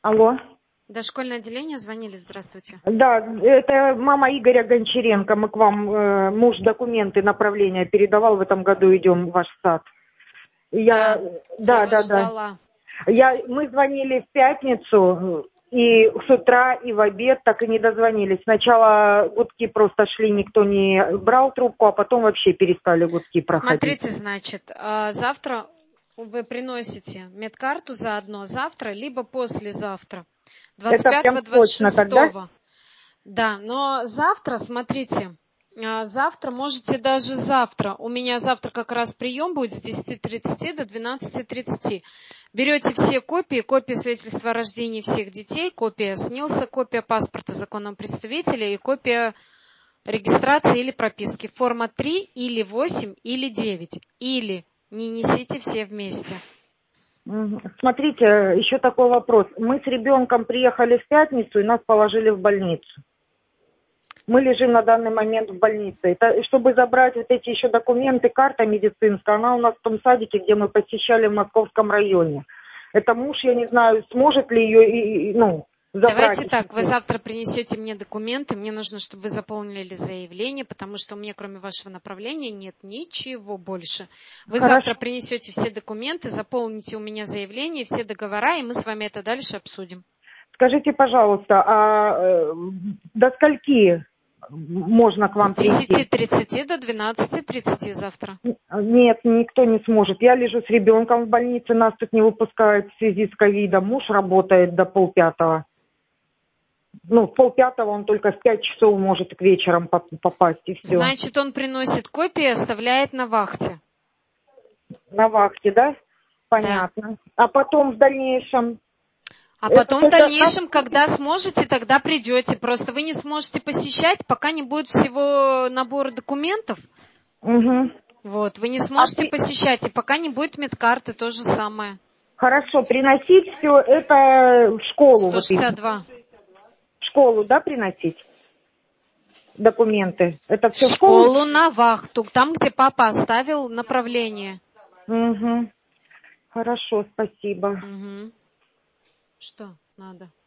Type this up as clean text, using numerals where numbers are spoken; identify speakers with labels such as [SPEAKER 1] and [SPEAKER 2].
[SPEAKER 1] Алло.
[SPEAKER 2] Дошкольное отделение, звонили, здравствуйте.
[SPEAKER 1] Да, это мама Игоря Гончаренко. Мы к вам, муж документы направления передавал. В этом году идем в ваш сад.
[SPEAKER 2] Я вас ждала.
[SPEAKER 1] Мы звонили в пятницу, и с утра, и в обед так и не дозвонились. Сначала гудки просто шли, никто не брал трубку, а потом вообще перестали гудки проходить.
[SPEAKER 2] Смотрите, значит, завтра вы приносите медкарту заодно завтра, либо послезавтра. 25-26. Да, но завтра, смотрите, завтра можете даже завтра. У меня завтра как раз прием будет с 10:30 до 12:30. Берете все копии, копия свидетельства о рождении всех детей, копия СНИЛСа, копия паспорта законного представителя и копия регистрации или прописки. Форма 3 или 8 или 9. Или не несите все вместе.
[SPEAKER 1] Смотрите, еще такой вопрос. Мы с ребенком приехали в пятницу и нас положили в больницу. Мы лежим на данный момент в больнице. Это, чтобы забрать вот эти еще документы, карта медицинская, она у нас в том садике, где мы посещали в Московском районе. Это муж, я не знаю, сможет ли ее, забрать.
[SPEAKER 2] Давайте так, вы завтра принесете мне документы, мне нужно, чтобы вы заполнили заявление, потому что у меня кроме вашего направления нет ничего больше. Вы завтра принесете все документы, заполните у меня заявление, все договора, и мы с вами это дальше обсудим.
[SPEAKER 1] Скажите, пожалуйста, а до скольки можно к вам прийти?
[SPEAKER 2] С 10:30 до 12:30 завтра.
[SPEAKER 1] Нет, никто не сможет. Я лежу с ребенком в больнице, нас тут не выпускают в связи с ковидом. Муж работает до 4:30. В 4:30 он только в 5 часов может к вечерам попасть, и все.
[SPEAKER 2] Значит, он приносит копии и оставляет на вахте.
[SPEAKER 1] На вахте, да? Понятно. Да. А потом в дальнейшем?
[SPEAKER 2] А потом в дальнейшем, когда сможете, тогда придете. Просто вы не сможете посещать, пока не будет всего набора документов.
[SPEAKER 1] Угу.
[SPEAKER 2] Вот, вы не сможете посещать, и пока не будет медкарты, то же самое.
[SPEAKER 1] Хорошо, приносить все это в школу.
[SPEAKER 2] 162.
[SPEAKER 1] В школу, да, приносить документы? Это все
[SPEAKER 2] в школу на вахту, там, где папа оставил направление.
[SPEAKER 1] Угу. Хорошо, спасибо.
[SPEAKER 2] Угу. Что надо?